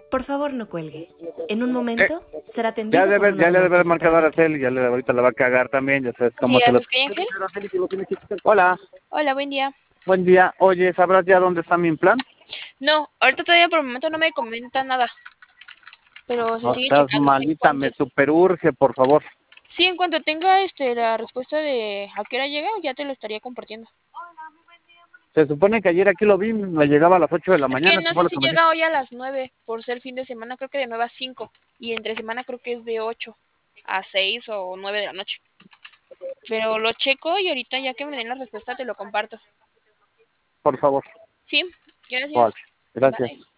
Por favor, no cuelgue. En un Eh, momento será atendido por uno ya de le debe nuestros haber marcado a agentes. Araceli, ya le ahorita la va a cagar también, ya sabes cómo se Días, los... ¿Sky Ángel? Hola, Hola, buen día. buen día. Oye, ¿sabrás ya dónde está mi implant? No, ahorita todavía por el momento no me comenta nada, pero se No sigue estás checando. malita, me super urge, por favor. Sí, en cuanto tenga la respuesta de a qué hora llega, ya te lo estaría compartiendo. Se supone que ayer aquí lo vi, me llegaba a las 8 de la Es que mañana, no eso fue sé lo si que me dijo. llega hoy a las 9 por ser fin de semana, creo que de 9 a 5 y entre semana creo que es de 8 a 6 o 9 de la noche. Pero lo checo y ahorita ya que me den la respuesta te lo comparto. Por favor. Sí, gracias. Vale, gracias. Bye.